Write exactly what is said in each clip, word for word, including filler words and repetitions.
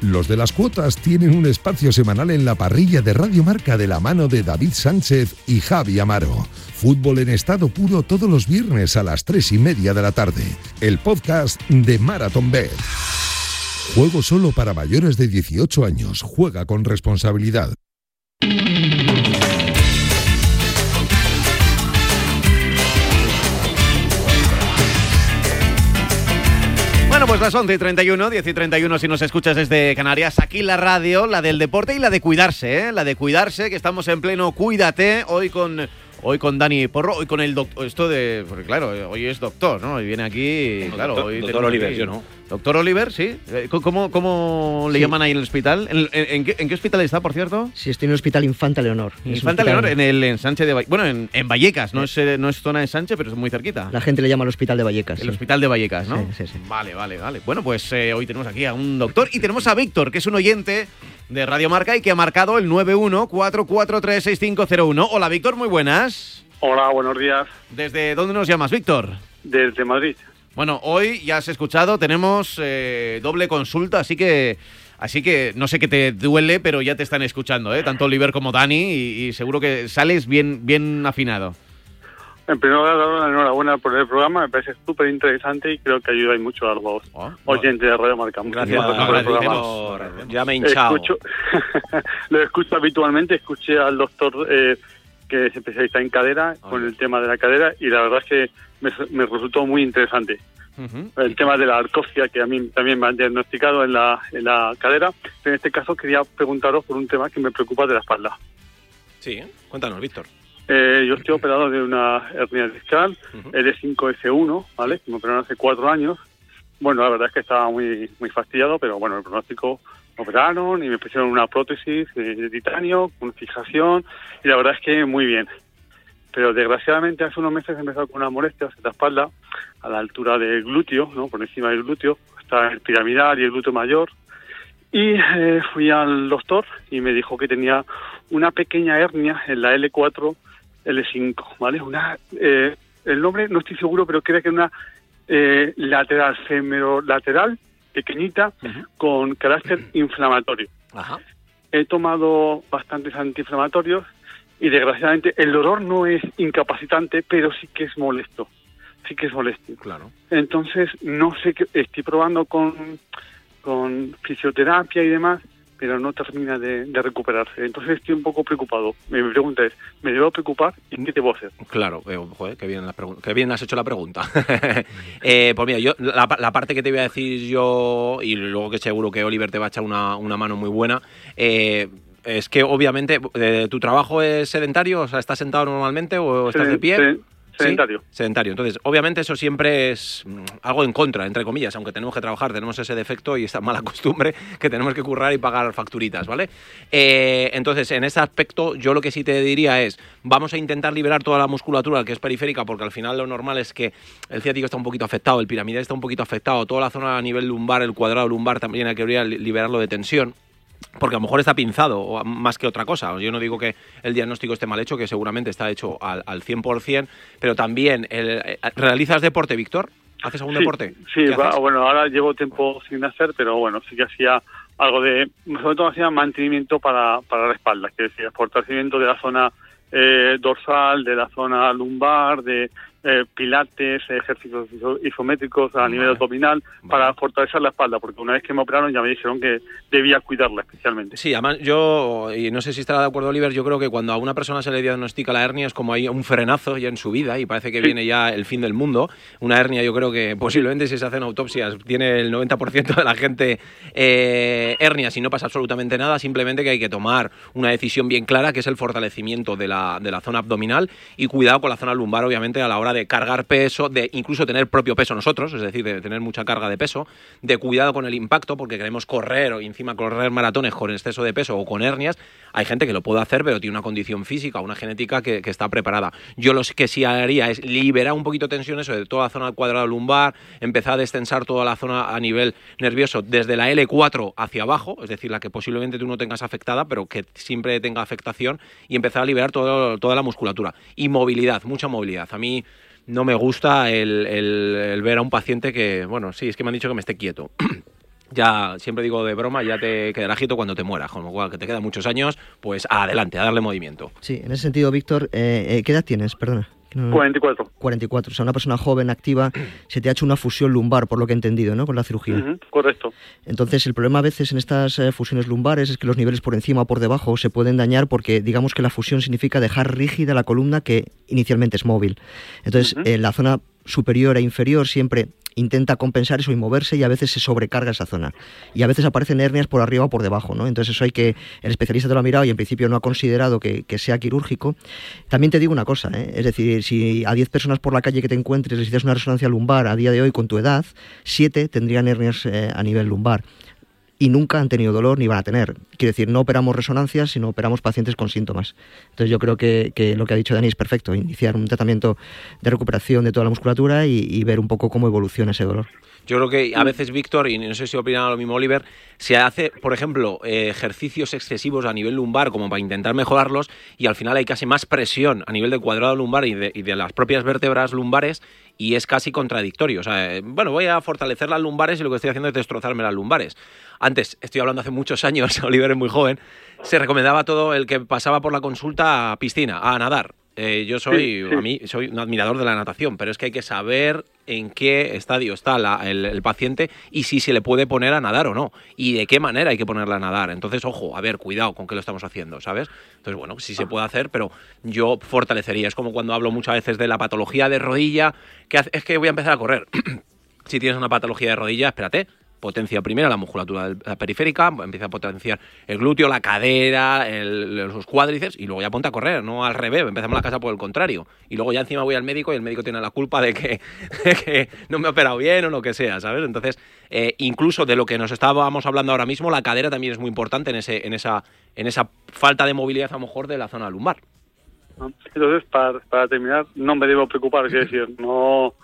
Los de las cuotas tienen un espacio semanal en la parrilla de Radio Marca de la mano de David Sánchez y Javi Amaro. Fútbol en estado puro todos los viernes a las tres y media de la tarde. El podcast de Marathon Bet. Juego solo para mayores de dieciocho años. Juega con responsabilidad. Bueno, pues las once y treinta y uno, diez y treinta y uno si nos escuchas desde Canarias. Aquí la radio, la del deporte y la de cuidarse, ¿eh? La de cuidarse, que estamos en pleno Cuídate, hoy con... Hoy con Dani Porro, hoy con el doctor, esto de, porque claro, hoy es doctor, ¿no? Hoy viene aquí, no, claro, doctor, hoy doctor Oliver, aquí, yo no. Doctor Oliver, sí. ¿Cómo, cómo le sí. llaman ahí en el hospital? ¿En, en, en, qué, ¿En qué hospital está, por cierto? Sí, estoy en el Hospital Infanta Leonor. Infanta Leonor, en el ensanche de Vallecas. Bueno, en, en Vallecas, no es, no es zona de ensanche, pero es muy cerquita. La gente le llama al Hospital de Vallecas. El sí. Hospital de Vallecas, ¿no? Sí, sí, sí. Vale, vale, vale. Bueno, pues eh, hoy tenemos aquí a un doctor y tenemos a Víctor, que es un oyente de Radio Marca y que ha marcado el nueve uno cuatro cuatro tres seis cinco cero uno. Hola, Víctor, muy buenas. Hola, buenos días. ¿Desde dónde nos llamas, Víctor? Desde Madrid. Bueno, hoy ya has escuchado, tenemos eh, doble consulta, así que así que no sé qué te duele, pero ya te están escuchando, ¿eh? Tanto Oliver como Dani, y, y seguro que sales bien, bien afinado. En primer lugar, enhorabuena por el programa, me parece súper interesante y creo que ayuda mucho a los oh, oyentes de Radio Marca. Gracias, gracias por el programa. Ya me he hinchado. Escucho, lo escucho habitualmente, escuché al doctor... Eh, que es especialista en cadera, oh, con el tema de la cadera, y la verdad es que me, me resultó muy interesante. Uh-huh. El tema de la arcofia, que a mí también me han diagnosticado en la, en la cadera. En este caso quería preguntaros por un tema que me preocupa de la espalda. Sí, cuéntanos, Víctor. Eh, yo estoy operado de una hernia discal, uh-huh. L cinco F uno, ¿vale? Que me operaron hace cuatro años. Bueno, la verdad es que estaba muy, muy fastidiado, pero bueno, el pronóstico... Me operaron y me pusieron una prótesis de titanio con fijación y la verdad es que muy bien. Pero desgraciadamente hace unos meses he empezado con una molestia en la espalda a la altura del glúteo, ¿no? Por encima del glúteo, está el piramidal y el glúteo mayor. Y eh, fui al doctor y me dijo que tenía una pequeña hernia en la L cuatro L cinco, ¿vale? Una eh, el nombre no estoy seguro, pero creo que una eh, lateral, femerolateral, pequeñita, uh-huh. con carácter inflamatorio. Ajá. He tomado bastantes antiinflamatorios y desgraciadamente el dolor no es incapacitante, pero sí que es molesto. Sí que es molesto. Claro. Entonces, no sé qué, estoy probando con, con fisioterapia y demás, pero no termina de, de recuperarse. Entonces estoy un poco preocupado. Mi pregunta es, ¿me debo preocupar y qué debo hacer? Claro, eh, joder, qué bien, la pregun- qué bien has hecho la pregunta. eh, pues mira, yo la, la parte que te voy a decir yo, y luego que seguro que Oliver te va a echar una, una mano muy buena, eh, es que obviamente eh, tu trabajo es sedentario, o sea, ¿estás sentado normalmente o estás de pie? Sí. Sedentario. ¿Sí? Sedentario. Entonces, obviamente eso siempre es algo en contra, entre comillas, aunque tenemos que trabajar, tenemos ese defecto y esa mala costumbre que tenemos que currar y pagar facturitas, ¿vale? Eh, entonces, en ese aspecto, yo lo que sí te diría es, vamos a intentar liberar toda la musculatura que es periférica, porque al final lo normal es que el ciático está un poquito afectado, el piramidal está un poquito afectado, toda la zona a nivel lumbar, el cuadrado lumbar también hay que liberarlo de tensión. Porque a lo mejor está pinzado más que otra cosa. Yo no digo que el diagnóstico esté mal hecho, que seguramente está hecho al, al cien por ciento, pero también, el, ¿realizas deporte, Víctor? ¿Haces algún sí, deporte? Sí, va, bueno, ahora llevo tiempo sin hacer, pero bueno, sí que hacía algo de, sobre todo hacía mantenimiento para, para la espalda, que decía, fortalecimiento de la zona eh, dorsal, de la zona lumbar, de eh, pilates, ejercicios isométricos a vale. nivel abdominal, vale. para fortalecer la espalda, porque una vez que me operaron ya me dijeron que debía cuidarla especialmente. Sí, además yo, y no sé si estará de acuerdo Oliver, yo creo que cuando a una persona se le diagnostica la hernia es como hay un frenazo ya en su vida y parece que sí. viene ya el fin del mundo. Una hernia yo creo que posiblemente si se hacen autopsias tiene el noventa por ciento de la gente eh, hernias y no pasa absolutamente nada, simplemente que hay que tomar una decisión bien clara, que es el fortalecimiento de la, de la zona abdominal y cuidado con la zona lumbar, obviamente, a la hora de cargar peso, de incluso tener propio peso nosotros, es decir, de tener mucha carga de peso, de cuidado con el impacto, porque queremos correr o encima correr maratones con exceso de peso o con hernias. Hay gente que lo puede hacer, pero tiene una condición física, una genética que, que está preparada. Yo lo que sí haría es liberar un poquito de tensión, eso de toda la zona del cuadrado lumbar, empezar a destensar toda la zona a nivel nervioso, desde la L cuatro hacia abajo, es decir, la que posiblemente tú no tengas afectada, pero que siempre tenga afectación, y empezar a liberar todo, toda la musculatura. Y movilidad, mucha movilidad. A mí no me gusta el, el, el ver a un paciente que, bueno, sí, es que me han dicho que me esté quieto. ya siempre digo de broma, ya te quedará quieto cuando te mueras, con lo cual que te quedan muchos años, pues adelante, a darle movimiento. Sí, en ese sentido, Víctor, eh, eh, ¿qué edad tienes? Perdona. No, cuarenta y cuatro. cuarenta y cuatro, o sea, una persona joven, activa, se te ha hecho una fusión lumbar, por lo que he entendido, ¿no?, con la cirugía. Uh-huh, correcto. Entonces, el problema a veces en estas eh, fusiones lumbares es que los niveles por encima o por debajo se pueden dañar porque digamos que la fusión significa dejar rígida la columna que inicialmente es móvil. Entonces, uh-huh. en la zona superior e inferior siempre intenta compensar eso y moverse, y a veces se sobrecarga esa zona. Y a veces aparecen hernias por arriba o por debajo, ¿no? Entonces eso hay que... El especialista te lo ha mirado y en principio no ha considerado que, que sea quirúrgico. También te digo una cosa, ¿eh? Es decir, si a diez personas por la calle que te encuentres les hicieras una resonancia lumbar a día de hoy con tu edad, siete tendrían hernias eh, a nivel lumbar. Y nunca han tenido dolor ni van a tener. Quiero decir, no operamos resonancias, sino operamos pacientes con síntomas. Entonces yo creo que, que lo que ha dicho Dani es perfecto, iniciar un tratamiento de recuperación de toda la musculatura y, y ver un poco cómo evoluciona ese dolor. Yo creo que a veces, Víctor, y no sé si opina lo mismo Oliver, se hace, por ejemplo, eh, ejercicios excesivos a nivel lumbar como para intentar mejorarlos, y al final hay casi más presión a nivel del cuadrado lumbar y de, y de las propias vértebras lumbares, y es casi contradictorio. O sea, eh, bueno, voy a fortalecer las lumbares y lo que estoy haciendo es destrozarme las lumbares. Antes, estoy hablando hace muchos años, Oliver es muy joven, se recomendaba a todo el que pasaba por la consulta a piscina, a nadar. Eh, yo soy, sí, sí. a mí, soy un admirador de la natación, pero es que hay que saber en qué estadio está la, el, el paciente y si se le puede poner a nadar o no, y de qué manera hay que ponerla a nadar. Entonces, ojo, a ver, cuidado con qué lo estamos haciendo, ¿sabes? Entonces, bueno, sí se puede hacer, pero yo fortalecería. Es como cuando hablo muchas veces de la patología de rodilla, que hace, es que voy a empezar a correr. Si tienes una patología de rodilla, espérate. Potencia primero la musculatura periférica, empieza a potenciar el glúteo, la cadera, el, los cuádriceps, y luego ya ponte a correr, no al revés, empezamos la casa por el contrario. Y luego ya encima voy al médico y el médico tiene la culpa de que, de que no me he operado bien o lo que sea, ¿sabes? Entonces, eh, incluso de lo que nos estábamos hablando ahora mismo, la cadera también es muy importante en, ese, en, esa, en esa falta de movilidad a lo mejor de la zona lumbar. Entonces, para, para terminar, no me debo preocupar, quiero decir, no...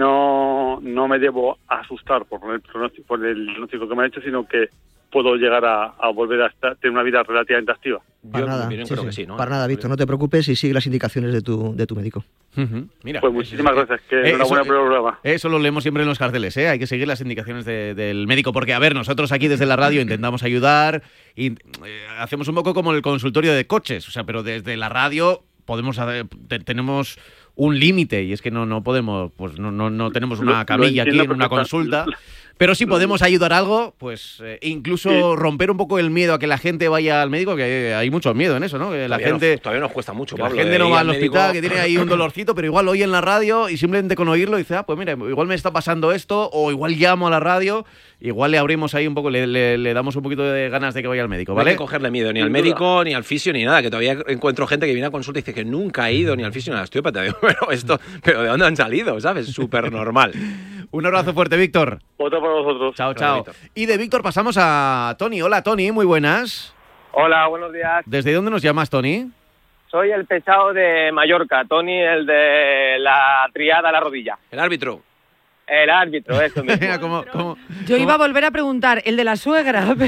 No, no me debo asustar por el pronóstico, por el diagnóstico que me ha hecho, sino que puedo llegar a, a volver a estar, tener una vida relativamente activa. Para yo, nada, yo sí, creo sí. que sí, ¿no? Para nada, Víctor, no te preocupes y sigue las indicaciones de tu, de tu médico. Uh-huh. Mira, pues muchísimas eso, gracias, que eh, enhorabuena eso, por el programa. Eso lo leemos siempre en los carteles, ¿eh? Hay que seguir las indicaciones de, del médico, porque, a ver, nosotros aquí desde la radio intentamos ayudar y eh, hacemos un poco como el consultorio de coches, o sea, pero desde la radio podemos hacer, te, tenemos un límite, y es que no no podemos, pues no no, no tenemos una camilla aquí en una consulta, pero si podemos ayudar algo, pues eh, incluso sí. romper un poco el miedo a que la gente vaya al médico, que hay mucho miedo en eso, ¿no? Que la todavía gente nos, todavía nos cuesta mucho, que Pablo, la gente no va al médico... hospital, que tiene ahí un dolorcito, pero igual oye en la radio y simplemente con oírlo dice, ah, pues mira, igual me está pasando esto, o igual llamo a la radio, igual le abrimos ahí un poco, le, le, le damos un poquito de ganas de que vaya al médico, ¿vale? No hay que cogerle miedo ni al médico, ni al fisio, ni nada, que todavía encuentro gente que viene a consulta y dice que nunca ha ido ni al fisio ni al osteópata. Digo, pero esto, pero ¿de dónde han salido? ¿Sabes? Súper normal. Un abrazo fuerte, Víctor. Otro para vosotros. Chao, chao. Y de Víctor pasamos a Tony. Hola, Tony, muy buenas. Hola, buenos días. ¿Desde dónde nos llamas, Tony? Soy el pesado de Mallorca, Tony, el de la triada a la rodilla. El árbitro. El árbitro, eso mismo. ¿Cómo, cómo, Yo cómo? iba a volver a preguntar, el de la suegra. no,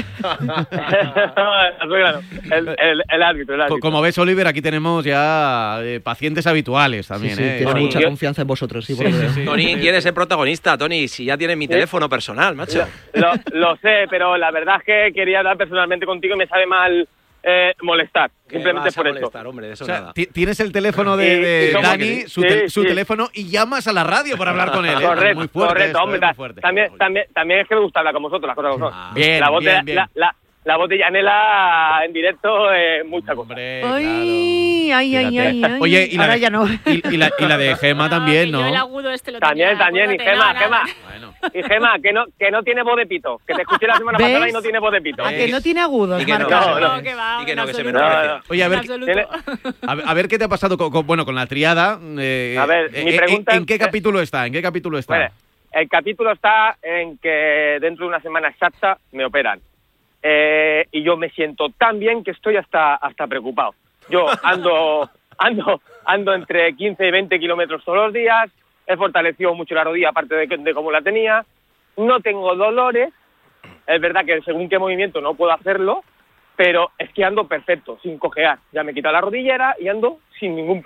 la suegra no. El, el, el árbitro, el árbitro. Como ves, Oliver, aquí tenemos ya eh, pacientes habituales también. Sí, sí, ¿eh? tiene Tony, mucha yo... confianza en vosotros. Sí, sí, por sí, sí. Tony quiere ser protagonista, Tony, si ya tienes mi teléfono personal, macho. Lo, lo sé, pero la verdad es que quería hablar personalmente contigo y me sabe mal eh, molestar. Simplemente vas a por molestar, esto. hombre, de eso O sea, nada. tienes el teléfono de, de Sí, Dani, sí, su, te- sí, su sí. teléfono, y llamas a la radio para hablar con él. ¿eh? Correcto, Muy fuerte correcto, esto, hombre. ¿eh? ta- Muy fuerte. También, también, también es que me gusta hablar con vosotros, las cosas como son. Ah, bien, la voz de, bien, bien. La, la, la voz de Yanela en directo es mucha cosa. Hombre, Ay, claro. ay, ay, Fíjate. ay, ay. Oye, y la, Ahora de, ya no. y, y la, y la de Gema también, que yo ¿no? el agudo este lo También, tenía, también, y acuérdate, Gema, nada, Gema. nada. Bueno. Y Gema, que no, que no tiene voz de pito. Que te escuché la semana ¿Ves? pasada y no tiene voz de pito. ¿A que no tiene agudos, Y que no, Marca? no, No, no. que va, Y que en no, que se absoluto. me No, no. Oye, a ver, En absoluto. Tiene- A ver, a ver qué te ha pasado con, con- bueno, con la triada. eh, A ver, eh, mi eh, pregunta ¿En, en qué es- capítulo está? ¿En qué capítulo está? Bueno, el capítulo está en que dentro de una semana exacta me operan. Eh, y yo me siento tan bien que estoy hasta hasta preocupado. Yo ando ando ando entre quince y veinte kilómetros todos los días, he fortalecido mucho la rodilla aparte de, de cómo la tenía, no tengo dolores, es verdad que según qué movimiento no puedo hacerlo, pero es que ando perfecto, sin cojear. Ya me he quitado la rodillera y ando sin ningún problema.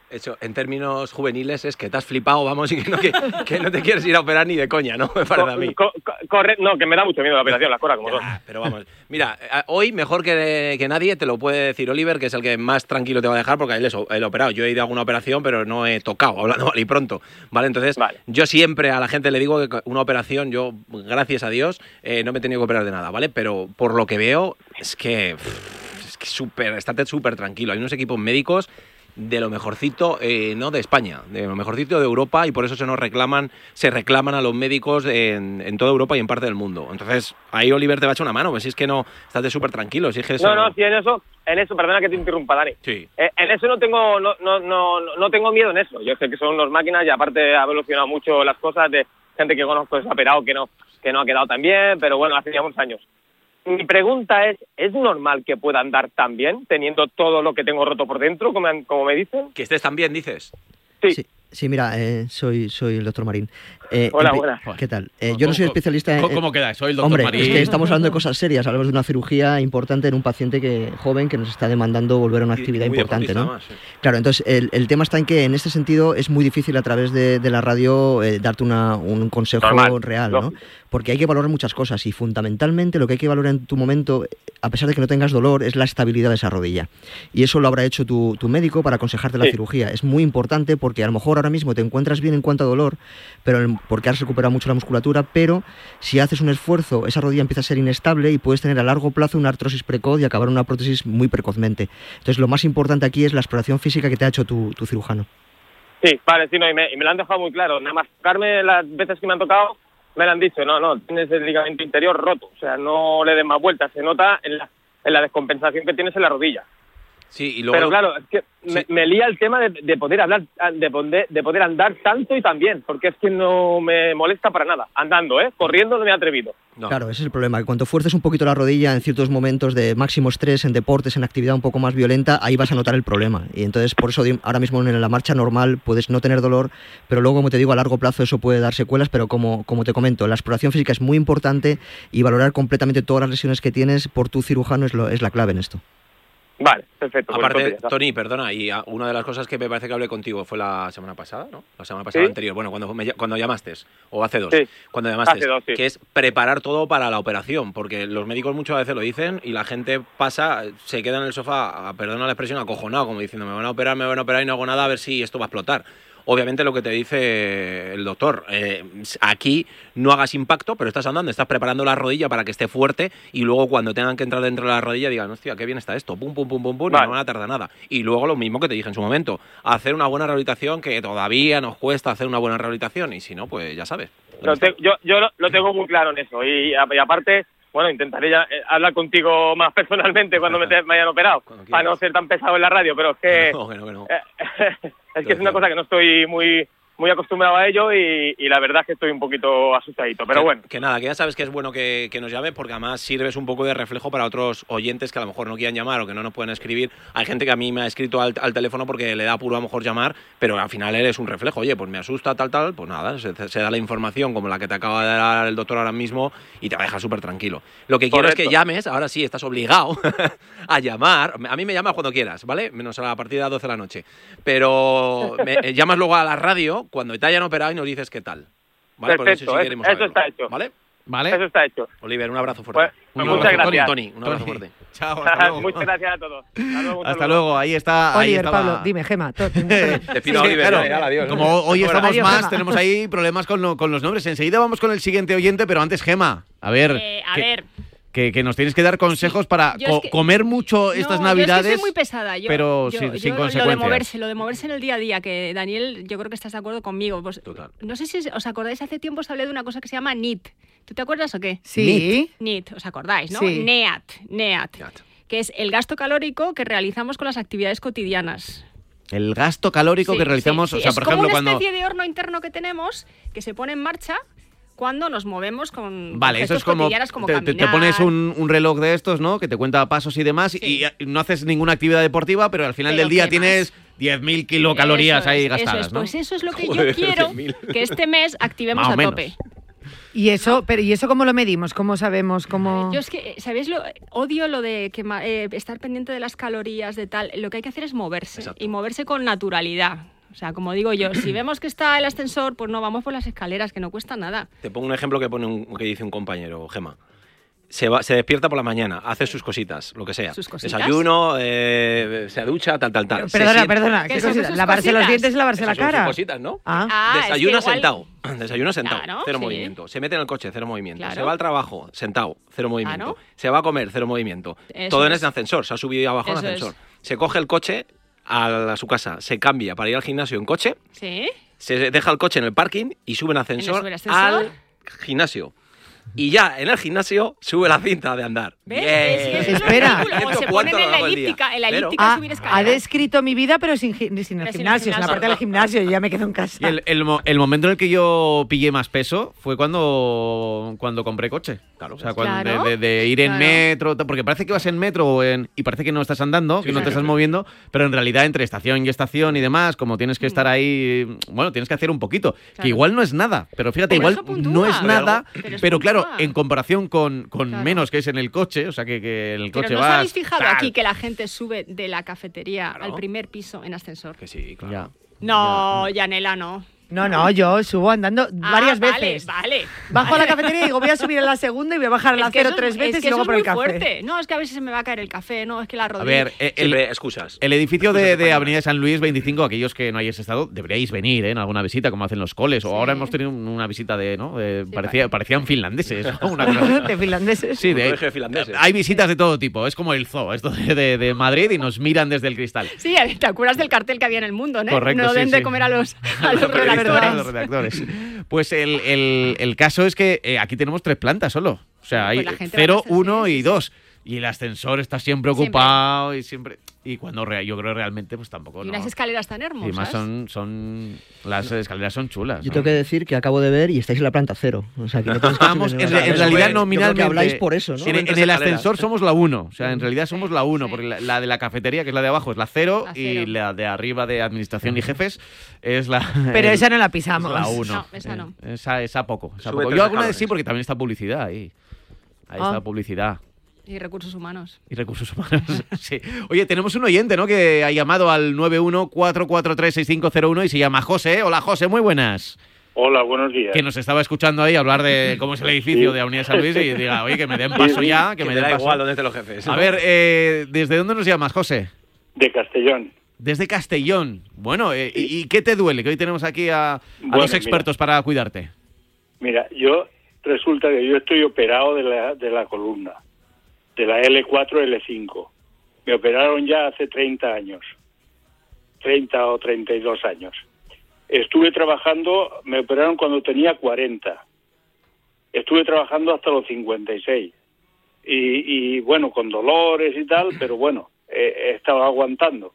Eso, en términos juveniles es que te has flipado, vamos, y que no, que, que no te quieres ir a operar ni de coña, ¿no? Me parece a mí. Co co corre no, que me da mucho miedo la operación, las cosas como son. Ah, pero vamos, mira, hoy mejor que, que nadie te lo puede decir Oliver, que es el que más tranquilo te va a dejar, porque él es el operado. Yo he ido a alguna operación, pero no he tocado, hablando mal y pronto, ¿vale? Entonces, vale. Yo siempre a la gente le digo que una operación, yo, gracias a Dios, eh, no me he tenido que operar de nada, ¿vale? Pero por lo que veo, es que... Pff, es que súper, estate súper tranquilo. Hay unos equipos médicos de lo mejorcito, eh, no de España, de lo mejorcito de Europa, y por eso se nos reclaman, se reclaman a los médicos en, en toda Europa y en parte del mundo. Entonces, ahí Oliver te va a echar una mano, pues si es que no, estate súper tranquilo, si es que eso... No, no, si en eso, en eso, perdona que te interrumpa, Dani. Sí. Eh, en eso no tengo, no, no, no, no tengo miedo en eso. Yo sé que son unas máquinas y aparte ha evolucionado mucho las cosas de gente que conozco se ha operado que no, que no ha quedado tan bien, pero bueno, hace ya unos años. Mi pregunta es, ¿es normal que pueda andar tan bien, teniendo todo lo que tengo roto por dentro, como, como me dicen? Que estés tan bien, dices. Sí. Sí. Sí, mira, eh, soy, soy el doctor Marín. Eh, Hola, buenas. ¿Qué tal? Eh, yo no soy especialista en... ¿Cómo, cómo queda? Soy el doctor Hombre, Marín. es que estamos hablando de cosas serias. Hablamos de una cirugía importante en un paciente que joven que nos está demandando volver a una actividad muy importante, ¿no? Más, sí. Claro, entonces el, el tema está en que en este sentido es muy difícil a través de, de la radio eh, darte una, un consejo Normal, real, ¿no? lógico. Porque hay que valorar muchas cosas y fundamentalmente lo que hay que valorar en tu momento, a pesar de que no tengas dolor, es la estabilidad de esa rodilla. Y eso lo habrá hecho tu, tu médico para aconsejarte la Sí. cirugía. Es muy importante porque a lo mejor ahora mismo te encuentras bien en cuanto a dolor, pero el- porque has recuperado mucho la musculatura, pero si haces un esfuerzo, esa rodilla empieza a ser inestable y puedes tener a largo plazo una artrosis precoz y acabar en una prótesis muy precozmente. Entonces lo más importante aquí es la exploración física que te ha hecho tu, tu cirujano. Sí, vale, sí, no, y me, y me lo han dejado muy claro. Nada más tocarme las veces que me han tocado, me lo han dicho, no, no, tienes el ligamento interior roto, o sea, no le des más vueltas, se nota en la, en la descompensación que tienes en la rodilla. Sí, y luego... Pero claro, es que me, Sí. me lía el tema de, de poder hablar, de poder, de poder andar tanto y tan bien, porque es que no me molesta para nada. Andando, ¿eh? Corriendo no me he atrevido. No. Claro, ese es el problema, que cuando fuerces un poquito la rodilla en ciertos momentos de máximo estrés, en deportes, en actividad un poco más violenta, ahí vas a notar el problema. Y entonces, por eso di- ahora mismo en la marcha normal puedes no tener dolor, pero luego, como te digo, a largo plazo eso puede dar secuelas, pero como, como te comento, la exploración física es muy importante y valorar completamente todas las lesiones que tienes por tu cirujano es, lo, es la clave en esto. Vale, perfecto. pues Aparte, entonces ya está. Tony, perdona, y a- una de las cosas que me parece que hablé contigo fue la semana pasada, ¿no? La semana pasada Sí. anterior, bueno, cuando, me ll- cuando llamaste, o hace dos, Sí. cuando llamaste, Hace dos, sí. que es preparar todo para la operación, porque los médicos muchas veces lo dicen y la gente pasa, se queda en el sofá, a- perdona la expresión, acojonado, como diciendo, me van a operar, me van a operar y no hago nada, a ver si esto va a explotar. Obviamente lo que te dice el doctor, eh, aquí no hagas impacto, pero estás andando, estás preparando la rodilla para que esté fuerte y luego cuando tengan que entrar dentro de la rodilla digan, hostia, qué bien está esto, pum, pum, pum, pum, pum, Vale. y no van a tardar nada. Y luego lo mismo que te dije en su momento, hacer una buena rehabilitación, que todavía nos cuesta hacer una buena rehabilitación y si no, pues ya sabes. Lo te- yo yo lo, lo tengo muy claro en eso. Y, a- y aparte, bueno, intentaré ya eh, hablar contigo más personalmente cuando me, te- me hayan operado, Cuando quieras. para no ser tan pesado en la radio, pero es que... No, que no, que no. Eh, es que es una cosa que no estoy muy muy acostumbrado a ello y, y la verdad es que estoy un poquito asustadito, pero que, bueno. Que nada, que ya sabes que es bueno que, que nos llames porque además sirves un poco de reflejo para otros oyentes que a lo mejor no quieran llamar o que no nos pueden escribir. Hay gente que a mí me ha escrito al, al teléfono porque le da apuro a lo mejor llamar, pero al final eres un reflejo. Oye, pues me asusta, tal, tal. Pues nada, se, se da la información como la que te acaba de dar el doctor ahora mismo y te deja súper tranquilo. Lo que quiero es que Correcto. llames, ahora sí, estás obligado a llamar. A mí me llamas cuando quieras, ¿vale? Menos a partir de las doce de la noche. Pero me, eh, llamas luego a la radio cuando te hayan operado y nos dices qué tal. ¿Vale? Porque Perfecto, sí eso- queremos eso saberlo, está hecho. ¿Vale? ¿Vale? Eso está hecho. Oliver, un abrazo fuerte. Pues, un muchas abrazo, gracias. Tony, Tony, un abrazo Tony. fuerte. Chao, hasta luego. Muchas gracias a todos. Hasta luego. un Hasta saludo. luego, ahí está. Ahí Oliver, estaba. Pablo, dime, Gema. to- Te pido a Sí, Oliver, claro, ya, ya, adiós. como hoy Fuera. estamos Adiós, más, Gema. tenemos ahí problemas con, lo- con los nombres. Enseguida vamos con el siguiente oyente, pero antes, Gema, a ver, Eh, a que, ver, que, que nos tienes que dar consejos para yo co- es que- comer mucho estas no, navidades. Yo es que soy muy pesada. Yo, pero yo- sin- yo sin Lo de consecuencias. moverse, lo de moverse en el día a día, que Daniel, yo creo que estás de acuerdo conmigo. Pues, Total. no sé si os acordáis, hace tiempo os hablé de una cosa que se llama N I T. ¿Tú te acuerdas o qué? Sí. N I T, ¿os acordáis, no? Sí. NEAT, NEAT, Neat. que es el gasto calórico que realizamos con las actividades cotidianas. El gasto calórico Sí, que realizamos, sí, sí. o sea, es por como ejemplo, una cuando. especie de horno interno que tenemos que se pone en marcha cuando nos movemos con, Vale, con eso gestos es como, cotidianos como te, te- te caminar. pones un, un reloj de estos, ¿no? Que te cuenta pasos y demás Sí. y no haces ninguna actividad deportiva, pero al final Pero del día ¿qué tienes diez mil kilocalorías Eso ahí es, gastadas, eso es. ¿no? Pues eso es lo que Joder, yo quiero diez mil. que este mes activemos Más o a menos. tope. ¿Y eso, pero ¿y eso cómo lo medimos? ¿Cómo sabemos cómo...? Yo es que, ¿sabéis? Lo, odio lo de que eh, estar pendiente de las calorías, de tal. Lo que hay que hacer es moverse. Exacto. Y moverse con naturalidad. O sea, como digo yo, si vemos que está el ascensor, pues no, vamos por las escaleras, que no cuesta nada. Te pongo un ejemplo que, pone un, que dice un compañero, Gema. Se, va, se despierta por la mañana, hace sus cositas, lo que sea. ¿Sus cositas? Desayuno, eh, se ducha, tal, tal, tal. Pero, Se perdona, sienta- perdona. ¿Qué ¿Qué son cositas? sus ¿Lavarse los cositas? dientes y lavarse la Esas son sus cara? cositas, ¿no? Ah. Ah, es que Desayuna igual- sentado. Desayuna sentado, Claro, cero sí. movimiento. Se mete en el coche, cero movimiento. Claro. Se va al trabajo, sentado, cero movimiento. Claro. Se va a comer, cero movimiento. Eso Todo en es. ese ascensor. Se ha subido y abajo en Eso ascensor. es. Se coge el coche a, a su casa, se cambia para ir al gimnasio en coche, ¿Sí? se deja el coche en el parking y sube en ascensor, sube el ascensor? al gimnasio. Y ya en el gimnasio sube la cinta de andar. ¿Ves? Bien. Es que eso es lo Espera. ridículo. Luego ¿Esto se cuánto ponen en lo la hago el día? elíptica, en la Pero- elíptica Ha, subir ha escaleras. descrito mi vida, pero sin, gi- sin el Pero sin el gimnasio, sin la gimnasio, parte del claro. gimnasio. Yo ya me quedo en casa. Y el, el, mo- el momento en el que yo pillé más peso fue cuando, cuando compré coche. Claro. O sea, cuando, Claro. de, de- de ir en Claro. metro, porque parece que vas en metro o en, y parece que no estás andando, que no te estás moviendo, pero en realidad entre estación y estación y demás, como tienes que estar ahí, bueno, tienes que hacer un poquito, que Claro. igual no es nada, pero fíjate, Hombre, igual eso puntúa. no es Pero nada, algo- pero pero, es claro, puntúa. en comparación con, con Claro. menos que es en el coche, o sea, que, que en el Pero coche ¿no os vas... habéis fijado tal. aquí que la gente sube de la cafetería Claro. al primer piso en ascensor? Que sí, claro. Ya. No, Yanela, no. No, no, yo subo andando Ah, varias vale, veces. Vale, Bajo a la cafetería y digo, voy a subir a la segunda y voy a bajar a la Es que cero eso- tres veces es que y luego eso por es el muy café. fuerte. No, es que a veces se me va a caer el café, no, es que la A rodilla... ver, eh, el, Siempre excusas. El edificio de, Excusas de españolas. Avenida de San Luis veinticinco, aquellos que no hayáis estado, deberíais venir ¿eh? en alguna visita, como hacen los coles. O Sí. ahora hemos tenido una visita de, ¿no? De- Sí, parecía, vale. parecían finlandeses. ¿no? Una cosa- De finlandeses. Sí, Un de, colegio de finlandeses. hay visitas de todo tipo. Es como el zoo, esto de, de- de Madrid y nos miran desde el cristal. Sí, ¿te acuerdas del cartel que había en El Mundo, no? Correcto, No sí, den de sí. comer a los, a los Periodistas, redactores. los redactores. Pues el, el- el caso es que eh, aquí tenemos tres plantas solo. O sea, hay Pues la gente cero, va a estar- uno sí, y sí, dos. Y el ascensor está siempre Siempre. ocupado y siempre... Y cuando rea- yo creo realmente, pues tampoco... Y no. unas escaleras tan Y hermosas. más son, son... Las escaleras son chulas. Yo ¿no? tengo que decir que acabo de ver y estáis en la planta cero. O sea, que no tenéis que Vamos, subir en, ninguna en escalera. realidad Yo creo nominalmente... que habláis por eso, ¿no? En, Suben en tres el escaleras. ascensor somos la uno. O sea, en realidad somos la uno, sí. porque la, la de la cafetería, que es la de abajo, es la cero, La y cero. la de arriba de administración y jefes es la... Pero el- esa no la es pisamos. la uno. No, esa no. Eh, Esa, esa poco. esa Sube poco. tres Yo alguna vez escalones. sí, porque también está publicidad ahí. Ahí Ah. está publicidad. Y recursos humanos. Y recursos humanos. Sí. Oye, tenemos un oyente, ¿no? Que ha llamado al nueve uno cuatro cuatro tres seis cinco cero uno y se llama José. Hola, José, muy buenas. Hola, buenos días. Que nos estaba escuchando ahí hablar de cómo es el edificio Sí. de Avenida San Luis y diga, oye, que me den paso ya, que Que me te den da paso. igual dónde estén los jefes. A ¿no? ver, eh, ¿desde dónde nos llamas, José? De Castellón. Desde Castellón. Bueno, eh, ¿y, y qué te duele? Que hoy tenemos aquí a, a Bueno, dos expertos para cuidarte. Mira, yo resulta que yo estoy operado de la, de la columna, de la L cuatro L cinco. Me operaron ya hace treinta años, treinta o treinta y dos años. Estuve trabajando, me operaron cuando tenía cuarenta. Estuve trabajando hasta los cincuenta y seis. Y, y bueno, con dolores y tal, pero bueno, he, he estado aguantando.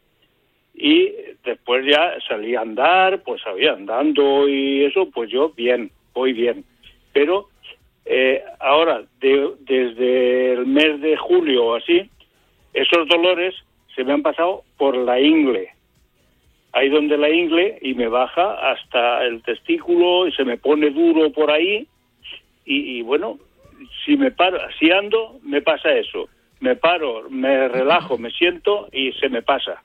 Y después ya salí a andar, pues había andando y eso, pues yo bien, voy bien. Pero eh, ahora, de- desde el mes de julio o así, esos dolores se me han pasado por la ingle. Ahí donde la ingle y me baja hasta el testículo y se me pone duro por ahí. Y, y bueno, si me paro, si ando, me pasa eso. Me paro, me relajo, me siento y se me pasa.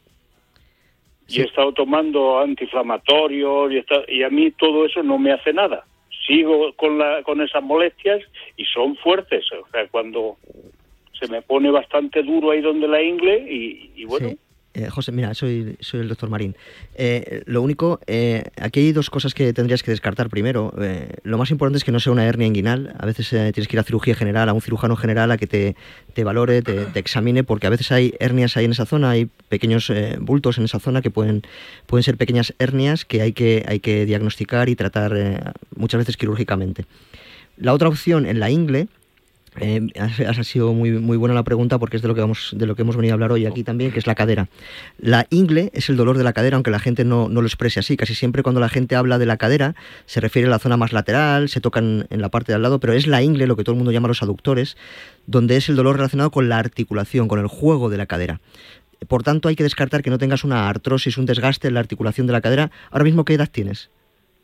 Y he estado tomando antiinflamatorios y, está- y a mí todo eso no me hace nada. Sigo con la con esas molestias y son fuertes. O sea, cuando se me pone bastante duro ahí donde la ingle y, y bueno... Sí. Eh, José, mira, soy, soy el doctor Marín. Eh, lo único, eh, aquí hay dos cosas que tendrías que descartar primero. Eh, lo más importante es que no sea una hernia inguinal. A veces eh, tienes que ir a cirugía general, a un cirujano general a que te, te valore, te, te examine, porque a veces hay hernias ahí en esa zona, hay pequeños eh, bultos en esa zona que pueden, pueden ser pequeñas hernias que hay que, hay que diagnosticar y tratar eh, muchas veces quirúrgicamente. La otra opción en la ingle... Eh, ha, ha sido muy muy buena la pregunta porque es de lo que vamos de lo que hemos venido a hablar hoy aquí también, que es la cadera. La ingle es el dolor de la cadera, aunque la gente no, no lo exprese así. Casi siempre cuando la gente habla de la cadera se refiere a la zona más lateral, se tocan en la parte de al lado, pero es la ingle, lo que todo el mundo llama los aductores, donde es el dolor relacionado con la articulación, con el juego de la cadera. Por tanto, hay que descartar que no tengas una artrosis, un desgaste en la articulación de la cadera. Ahora mismo, ¿qué edad tienes?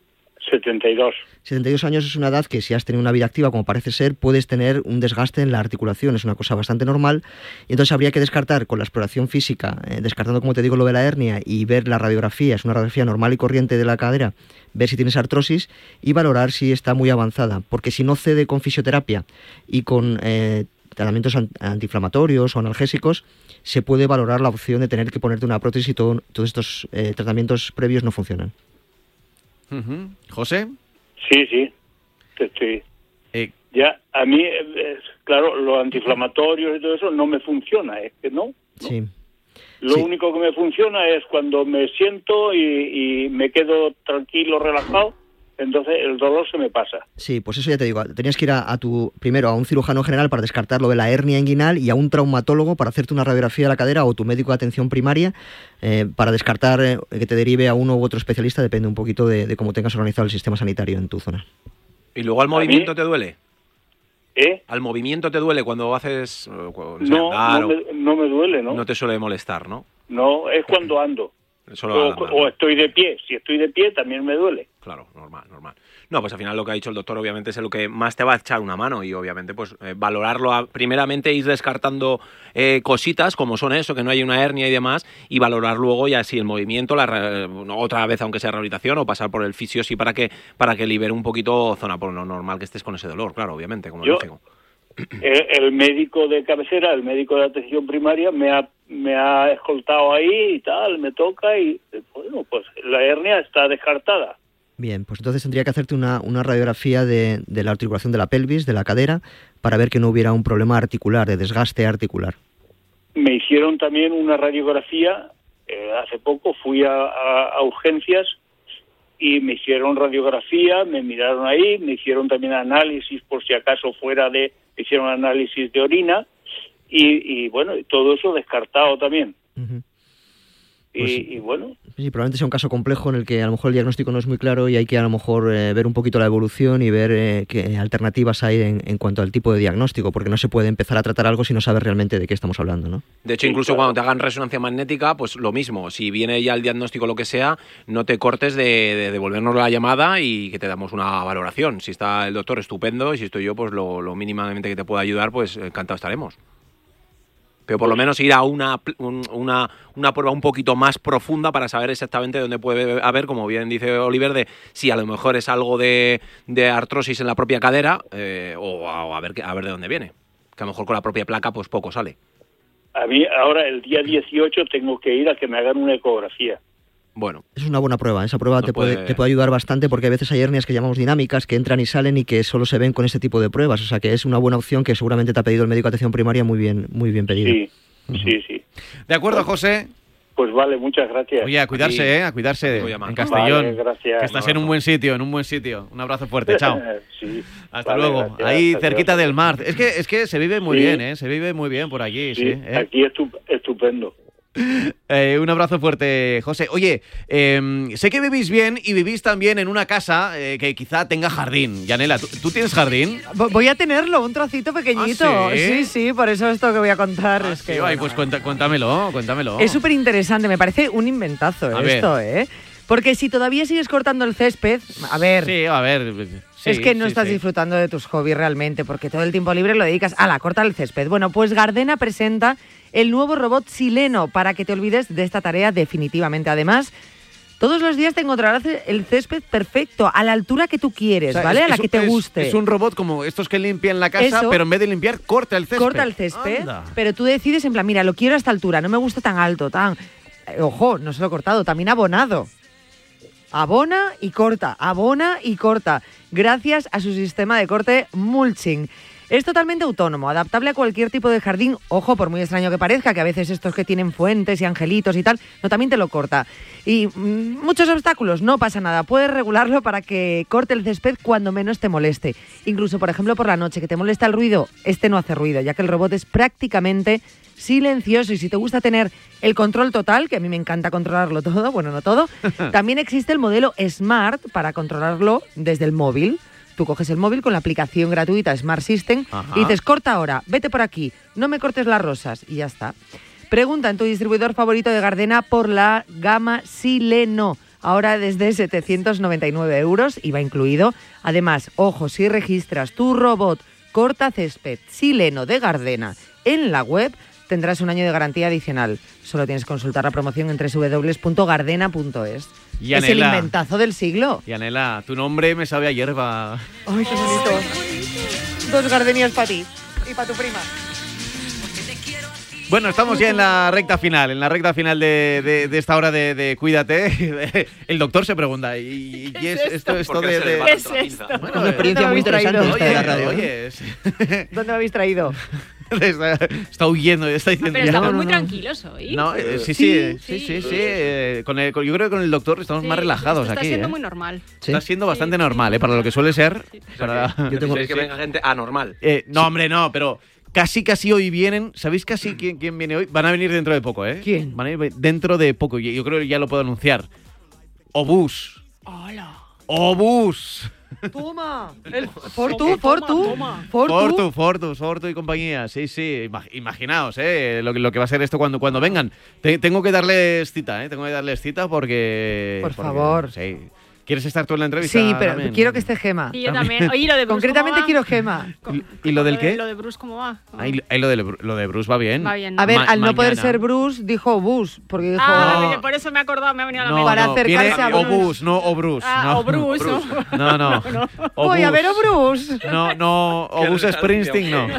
setenta y dos. setenta y dos años es una edad que, si has tenido una vida activa, como parece ser, puedes tener un desgaste en la articulación, es una cosa bastante normal, y entonces habría que descartar con la exploración física, eh, descartando, como te digo, lo de la hernia, y ver la radiografía, es una radiografía normal y corriente de la cadera, ver si tienes artrosis y valorar si está muy avanzada, porque si no cede con fisioterapia y con eh, tratamientos antiinflamatorios o analgésicos, se puede valorar la opción de tener que ponerte una prótesis y todo, todos estos eh, tratamientos previos no funcionan. Uh-huh. ¿José? Sí, sí, estoy... Eh, ya, a mí, eh, claro, los antiinflamatorios y todo eso no me funciona, es que no. ¿no? Sí. Lo sí. único que me funciona es cuando me siento y, y me quedo tranquilo, relajado, entonces el dolor se me pasa. Sí, pues eso ya te digo, tenías que ir a, a tu, primero a un cirujano general para descartar lo de la hernia inguinal y a un traumatólogo para hacerte una radiografía de la cadera, o tu médico de atención primaria eh, para descartar eh, que te derive a uno u otro especialista, depende un poquito de, de cómo tengas organizado el sistema sanitario en tu zona. ¿Y luego al movimiento mí? te duele? ¿Eh? ¿Al movimiento te duele cuando haces cuando No, andar, no, me, no me duele, ¿no? No te suele molestar, ¿no? No, es cuando ando. Solo O, o estoy de pie. Si estoy de pie también me duele. Claro, normal, normal. No, pues al final lo que ha dicho el doctor obviamente es lo que más te va a echar una mano, y obviamente pues eh, valorarlo, a, primeramente ir descartando eh, cositas como son eso, que no hay una hernia y demás, y valorar luego ya si el movimiento, la, otra vez aunque sea rehabilitación, o pasar por el fisio, sí, para que para que libere un poquito zona, por lo normal que estés con ese dolor, claro, obviamente, como Yo, lógico. El, el médico de cabecera, el médico de atención primaria me ha me ha escoltado ahí y tal, me toca y bueno, pues la hernia está descartada. Bien, pues entonces tendría que hacerte una, una radiografía de, de la articulación de la pelvis, de la cadera, para ver que no hubiera un problema articular, de desgaste articular. Me hicieron también una radiografía, eh, hace poco fui a, a, a urgencias y me hicieron radiografía, me miraron ahí, me hicieron también análisis por si acaso fuera de, me hicieron análisis de orina y, y bueno, todo eso descartado también. Uh-huh. Pues, y, y bueno... Sí, probablemente sea un caso complejo en el que a lo mejor el diagnóstico no es muy claro y hay que a lo mejor eh, ver un poquito la evolución y ver eh, qué alternativas hay en, en cuanto al tipo de diagnóstico, porque no se puede empezar a tratar algo si no sabes realmente de qué estamos hablando, ¿no? De hecho, incluso sí, claro, cuando te hagan resonancia magnética, pues lo mismo, si viene ya el diagnóstico lo que sea, no te cortes de, de devolvernos la llamada y que te damos una valoración. Si está el doctor, estupendo, y si estoy yo, pues lo, lo mínimamente que te pueda ayudar, pues encantado estaremos. Pero por lo menos ir a una, una, una prueba un poquito más profunda para saber exactamente dónde puede haber, como bien dice Oliver, de si a lo mejor es algo de, de artrosis en la propia cadera eh, o, a, o a, ver, a ver de dónde viene. Que a lo mejor con la propia placa pues poco sale. A mí ahora el día dieciocho tengo que ir a que me hagan una ecografía. Bueno. Es una buena prueba, esa prueba te puede... puede, te puede ayudar bastante porque a veces hay hernias que llamamos dinámicas, que entran y salen y que solo se ven con este tipo de pruebas, o sea que es una buena opción que seguramente te ha pedido el médico de atención primaria, muy bien, muy bien pedida. Sí, uh-huh. sí, sí. De acuerdo, José. Pues vale, muchas gracias. Oye, a cuidarse, ¿eh? A cuidarse en Castellón. Vale, gracias. Que estás en un buen sitio, en un buen sitio. Un abrazo fuerte, chao. Sí. Hasta vale, luego. Gracias, ahí gracias. cerquita del mar. Es que es que se vive muy sí. bien, ¿eh? Se vive muy bien por allí, sí. sí ¿eh? Aquí es estup- estupendo. Eh, un abrazo fuerte, José. Oye, eh, sé que vivís bien y vivís también en una casa eh, que quizá tenga jardín. Yanela, ¿tú, ¿tú tienes jardín? Voy a tenerlo, un trocito pequeñito. ¿Ah, sí? sí, sí, por eso esto que voy a contar Ah, es sí, que... ay, bueno, pues cuenta, cuéntamelo, cuéntamelo. es súper interesante, me parece un inventazo A esto, ver. ¿eh? Porque si todavía sigues cortando el césped, a ver... Sí, a ver... Sí, es que no sí, estás sí. disfrutando de tus hobbies realmente, porque todo el tiempo libre lo dedicas a la corta el césped. Bueno, pues Gardena presenta el nuevo robot Sileno para que te olvides de esta tarea definitivamente. Además, todos los días te encontrarás el césped perfecto, a la altura que tú quieres, O sea, ¿vale? es- a la es que te un- es- guste. Es un robot como estos que limpian la casa, Eso. pero en vez de limpiar, corta el césped. Corta el césped, Anda. pero tú decides en plan, mira, lo quiero a esta altura, no me gusta tan alto, tan... Eh, ojo, no solo cortado, también abonado. Abona y corta, abona y corta, gracias a su sistema de corte mulching. Es totalmente autónomo, adaptable a cualquier tipo de jardín. Ojo, por muy extraño que parezca, que a veces estos que tienen fuentes y angelitos y tal, no, también te lo corta. Y mm, muchos obstáculos, no pasa nada. Puedes regularlo para que corte el césped cuando menos te moleste. Incluso, por ejemplo, por la noche, que te molesta el ruido, este no hace ruido, ya que el robot es prácticamente silencioso. Y si te gusta tener el control total, que a mí me encanta controlarlo todo, bueno, no todo, también existe el modelo Smart para controlarlo desde el móvil. Tú coges el móvil con la aplicación gratuita Smart System Ajá. y dices, corta ahora, vete por aquí, no me cortes las rosas, y ya está. Pregunta en tu distribuidor favorito de Gardena por la gama Sileno. ahora desde setecientos noventa y nueve euros, I V A incluido. Además, ojo, si registras tu robot cortacésped chileno de Gardena en la web, tendrás un año de garantía adicional. Solo tienes que consultar la promoción en doble u doble u doble u punto gardena punto es. Y es el Anela, inventazo del siglo. Y Anela, tu nombre me sabe a hierba. ¡Ay, qué bonito! Dos gardenias para ti y para tu prima. Bueno, estamos ya en la recta final, en la recta final de, de, de esta hora de, de Cuídate. El doctor se pregunta, ¿y, y es esto, esto de...? de... ¿Qué es esto? Bueno, una experiencia muy interesante esta oye, de la radio. Oye, es... ¿Dónde me habéis traído? está, está huyendo, está diciendo... Pero ya, estamos no, muy no. tranquilos hoy. No, eh, sí, sí, sí, sí, sí, sí. sí, eh, con el, con- yo creo que con el doctor estamos Sí, más relajados esto está aquí. siendo eh. muy normal. Sí. Está siendo bastante Sí, normal, sí. eh, para lo que suele ser. Sí. para- Yo tengo- ¿Queréis que venga gente anormal? Eh, no, hombre, no, pero casi, casi hoy vienen. ¿Sabéis casi quién, quién viene hoy? Van a venir dentro de poco, ¿eh? ¿Quién? Van a ir dentro de poco. y Yo creo que ya lo puedo anunciar. Obús. Hola. Obús. Toma. El Fortu, Toma, Fortu. toma. Fortu. Fortu, Fortu, Fortu y compañía. Sí, sí. Ima- Imaginaos, ¿eh? Lo, que- lo que va a ser esto cuando, cuando vengan. Te- tengo que darles cita, ¿eh? Tengo que darles cita porque... Por porque- favor. Sí. ¿Quieres estar tú en la entrevista? Sí, pero también? quiero que esté Gema. Y yo también. Oye, ¿y lo de Bruce Concretamente cómo va? quiero Gema. ¿Y, y lo del de- qué? Lo de Bruce, ¿cómo va? Ahí, ahí lo, de, lo de Bruce va bien. Va bien. A ver, Ma- al no poder mañana. ser Bruce, dijo Bus, porque dijo... Ah, No. por eso me he acordado, me ha venido a la No, mente. Para no, acercarse viene a Bruce. Obús, no Obruce. Ah, no. o Bruce, ¿no? No, no. Voy a Obús. ver a Bruce. No, no, Qué Obús relación. Springsteen no.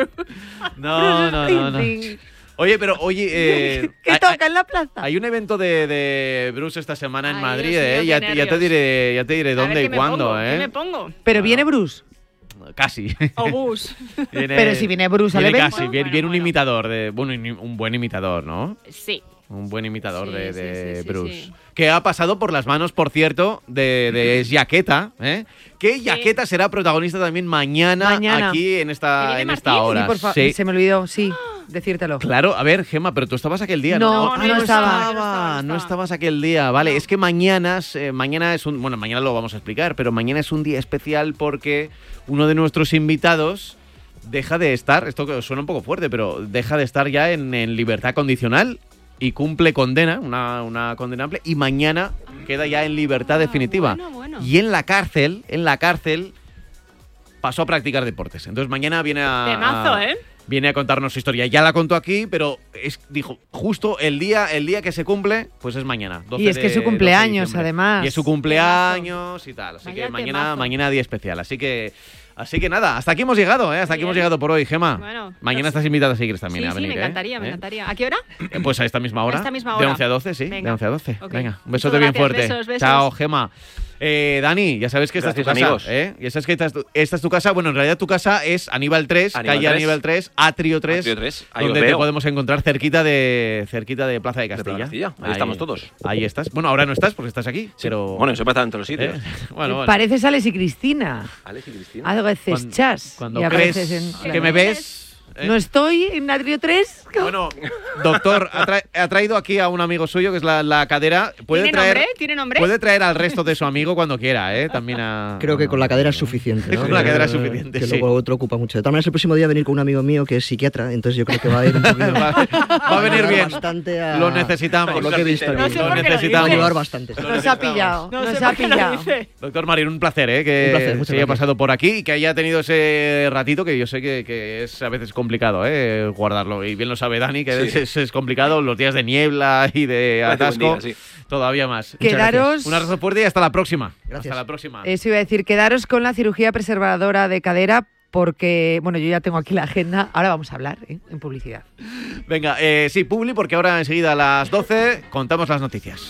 No, no, no, no. Springsteen. Oye, pero oye, eh, ¿Qué hay- toca en la plaza? hay un evento de, de Bruce esta semana en Ay, Madrid, Dios mío, eh. Ya, qué ya te nervios. diré, ya te diré A ver, dónde ¿qué y me cuándo, pongo? eh. ¿Qué me pongo? Pero viene Bruce. Casi. O Bruce. Viene- Pero si viene Bruce al viene evento. casi, viene, Bueno, viene un bueno. imitador de, bueno, un un buen imitador, ¿no? Sí. Un buen imitador Sí, de, sí, de sí, sí, Bruce. sí. Que ha pasado por las manos, por cierto, de, de Yaqueta, ¿eh? Que Yaqueta será protagonista también mañana, Mañana. aquí en ¿Que esta, viene en esta Martín? hora. Sí, por favor. Sí. Se me olvidó, sí, decírtelo. Claro, a ver, Gemma, pero tú estabas aquel día, No, ¿no? no, Ah, no estaba. no estaba, no no estaba. estabas aquel día. Vale, es que mañana, es, eh, mañana es un... Bueno, mañana lo vamos a explicar, pero mañana es un día especial porque uno de nuestros invitados deja de estar, esto que suena un poco fuerte, pero deja de estar ya en, en libertad condicional y cumple condena, una, una condena amplia, y mañana queda ya en libertad Ah, definitiva. bueno, bueno. Y en la cárcel, en la cárcel, pasó a practicar deportes. Entonces mañana viene a... Temazo, a- ¿eh? Viene a contarnos su historia. Ya la contó aquí, pero es, dijo, justo el día, el día que se cumple, pues es mañana. doce Y es que es su de- cumpleaños, doce de diciembre. además. Y es su cumpleaños y tal. Así Vaya que mañana, temazo. mañana día especial. Así que, así que nada, hasta aquí hemos llegado, ¿eh? Hasta aquí Bien. hemos llegado por hoy, Gema. Bueno, mañana pues- estás invitada si quieres también Sí, a sí, venir, me ¿eh? encantaría, me ¿Eh? encantaría. ¿A qué hora? Eh, Pues a esta misma hora. A esta misma De hora. once a doce, sí. Venga. De once a doce. Ok. Venga, un Muchas besote bien gracias, fuerte. besos, besos. Chao, Gema. Eh, Dani, ya sabes que esta es tu Gracias, casa, amigos. ¿eh? Ya sabes que esta es, tu, esta es tu casa. Bueno, en realidad tu casa es Aníbal tres, Aníbal calle tres. Aníbal tres, Atrio tres, Atrio tres, ahí donde os te veo. podemos encontrar cerquita de cerquita de Plaza de Plaza Castilla. de Castilla, ahí estamos todos. Ahí estás. Bueno, ahora no estás porque estás aquí, pero... Bueno, eso pasa en todos los ¿eh? sitios. Bueno, bueno. Pareces Alex y Cristina. Alex y Cristina. Algo de Cuando- chas. Cuando y crees apareces en- que me ves... ¿eh? No estoy en Atrio tres. Bueno, doctor, ha, tra- ha traído aquí a un amigo suyo que es la, la cadera. Puede ¿Tiene traer, nombre? ¿Tiene nombre? Puede traer al resto de su amigo cuando quiera, ¿eh? También a... Creo que con la cadera es suficiente, ¿no? Con la cadera es Que- suficiente, Que sí. luego otro ocupa mucho. De todas maneras, el próximo día venir con un amigo mío que es psiquiatra, entonces yo creo que va a ir un poquito... va, va a venir ayudar bien. bastante a- Lo necesitamos. Por lo que he visto. No sé Lo por qué lo necesitamos. Va a dices. ayudar bastante. Lo Nos ha necesitamos. pillado. No nos sé ha por qué lo pillado. dice. Doctor Marín, un placer, ¿eh? Que Un placer, muchas se haya gracias. pasado por aquí y que haya tenido ese ratito que yo sé que, que es a veces complicado, ¿eh? Guardarlo. Y bien lo sabe Dani, que Sí. es, es complicado los días de niebla y de Hace buen atasco. día, sí. Todavía más. Quedaros. Un abrazo fuerte y hasta la próxima. Gracias. Hasta la próxima. Eso iba a decir, quedaros con la cirugía preservadora de cadera porque, bueno, yo ya tengo aquí la agenda. Ahora vamos a hablar ¿eh? en publicidad. Venga, eh, sí, Publi, porque ahora enseguida a las doce contamos las noticias.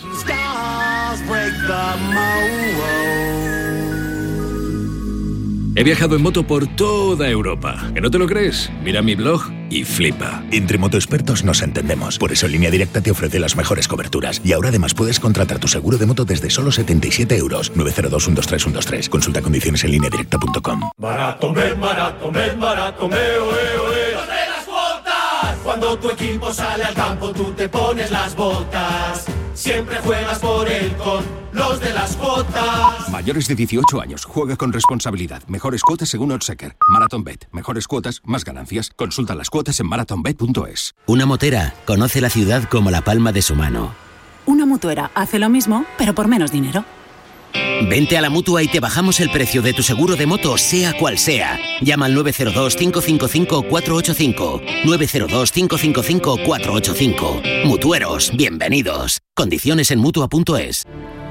He viajado en moto por toda Europa. ¿Que no te lo crees? Mira mi blog y flipa. Entre motoexpertos nos entendemos. Por eso Línea Directa te ofrece las mejores coberturas. Y ahora además puedes contratar tu seguro de moto desde solo setenta y siete euros. nueve cero dos, uno dos tres, uno dos tres. Consulta condiciones en línea directa punto com. Barato, med, barato, med, barato, me, oe, oe. ¡Los de las botas! Cuando tu equipo sale al campo, tú te pones las botas. Siempre juegas por él con los de las cuotas. Mayores de dieciocho años. Juega con responsabilidad. Mejores cuotas según Oddschecker. MarathonBet. Mejores cuotas, más ganancias. Consulta las cuotas en marathonbet punto es. Una motera conoce la ciudad como la palma de su mano. Una Mutuera hace lo mismo, pero por menos dinero. Vente a la Mutua y te bajamos el precio de tu seguro de moto, sea cual sea. Llama al nueve cero dos, cinco cinco cinco, cuatro ocho cinco. nueve cero dos, cinco cinco cinco, cuatro ocho cinco. Mutueros, bienvenidos. Condiciones en Mutua punto es.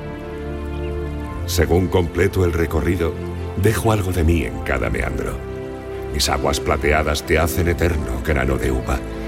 Según completo el recorrido, dejo algo de mí en cada meandro. Mis aguas plateadas te hacen eterno grano de uva.